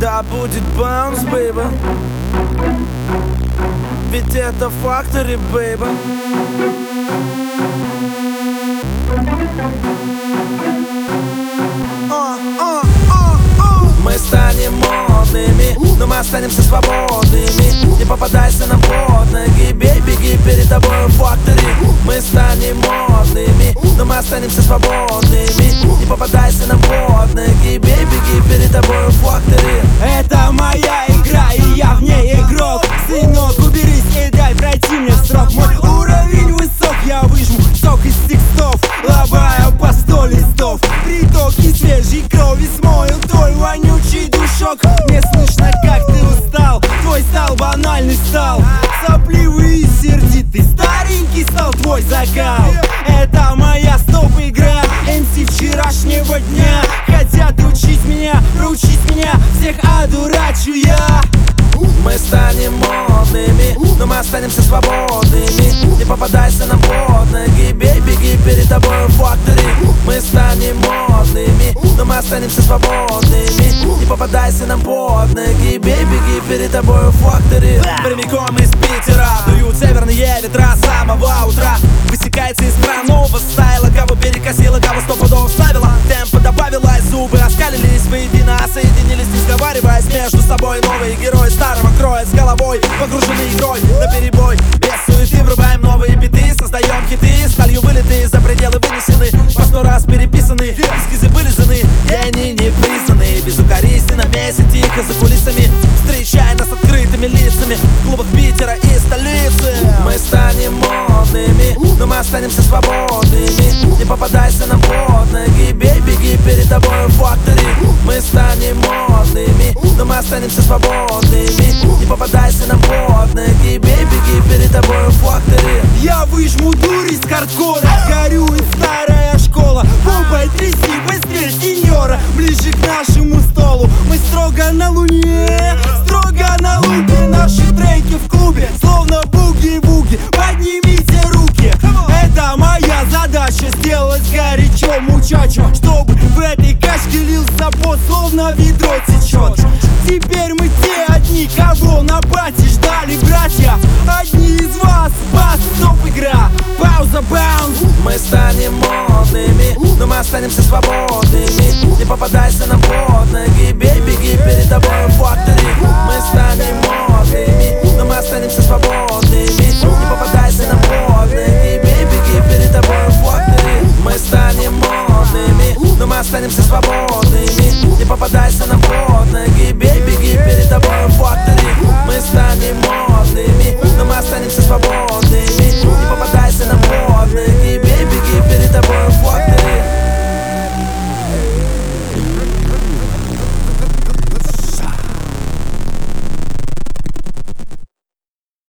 Да будет bounce, baby. Ведь это Factory, baby. Мы станем модными, но мы останемся свободными. Не попадайся нам под ноги, бей, беги, перед тобой Factory. Мы станем модными, но мы останемся свободными. Не попадайся нам под ноги, бей, беги, перед тобой Factory. Это моя игра, и я в ней игрок. Сынок, уберись и дай пройти мне срок. Мой уровень высок, я выжму сок из текстов, лобаю по 100 листов. Притоки свежей крови смою твой вонючий душок. Мне слышно, как ты устал, твой стал банальный стал. Сопливый и сердитый, старенький стал твой закал. Это моя стоп-игра, MC вчерашнего дня. Хотят учить меня, всех одурачу я. Мы станем модными, но мы останемся свободными. Не попадайся нам под ноги, бей, беги, перед тобой Factory. Мы станем модными, но мы останемся свободными. Не попадайся нам под ноги, бей, беги, перед тобой Factory. Прямиком из Питера дуют северные ветра с самого утра. Высекается из странного стайла, кого перекосила, кого стопудово вставила. Темпа добавила, и зубы оскалились воедино, соединились, не сговариваясь между собой. Новые герои старого кроя с головой, погружены игрой наперебой. Без суеты врубаем новые биты, создаем хиты, сталью вылеты, за пределы вынесены, по 100 раз переписаны, эскизы вылизаны, и они не признаны. Безукоризненно на месте, тихо за кулисами, встречай нас открытыми лицами в клубах Питера и столицы. Мы станем модными, но мы останемся свободными. Не попадайся нам под ноги, бей, беги, перед тобой Factory. Мы станем модными, но мы останемся свободными. Не попадайся нам под ноги, бей, беги, перед тобой Factory. Я выжму дурь из хардкора, горюет старая школа. Попой тряси быстрее сеньора, ближе к нашему столу. Мы строго на луне, строго на луне. Наши треки в клубе, словно буги-буги. Поднимите руки, это моя задача. Сделать горячо мучачо, чтобы в этой качке лился пот, словно ведро течет. Теперь мы те одни, кого на бате ждали братья. Одни из вас, бас, стоп-игра, пауза, баунс. Мы станем модными, но мы останемся свободными. Не попадайся нам под ноги, бей, беги, перед тобой Factory. Мы станем модными, но мы останемся свободными. Не попадайся нам под ноги, бей, беги, перед тобой Factory. Мы станем модными, но мы останемся свободными. Не попадайся нам под ноги, бей,